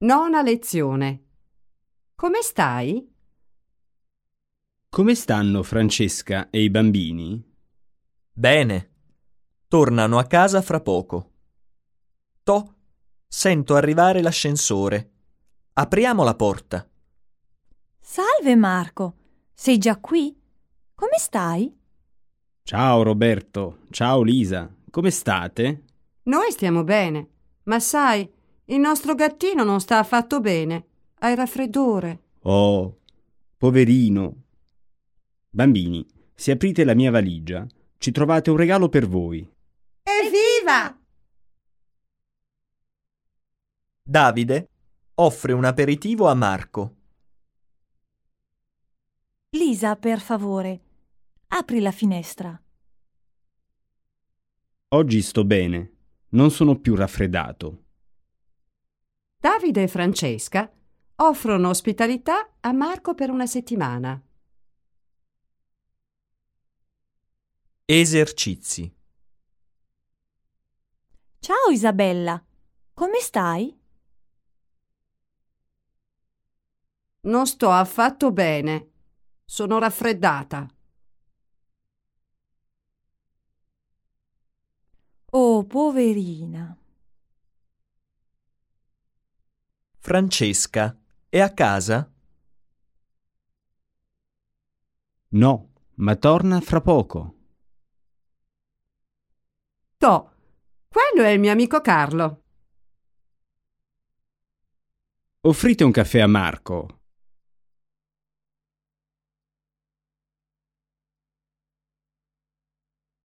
Nona lezione. Come stai? Come stanno Francesca e i bambini? Bene, tornano a casa fra poco. Sento arrivare l'ascensore. Apriamo la porta. Salve Marco, sei già qui? Come stai? Ciao Roberto, ciao Lisa, come state? Noi stiamo bene, ma sai, il nostro gattino non sta affatto bene. Ha il raffreddore. Oh, poverino. Bambini, se aprite la mia valigia, ci trovate un regalo per voi. Evviva! Davide offre un aperitivo a Marco. Lisa, per favore, apri la finestra. Oggi sto bene, non sono più raffreddato. Davide e Francesca offrono ospitalità a Marco per una settimana. Esercizi. Ciao Isabella, come stai? Non sto affatto bene. Sono raffreddata. Oh, poverina. Francesca è a casa? No, ma torna fra poco. Quello è il mio amico Carlo. Offrite un caffè a Marco.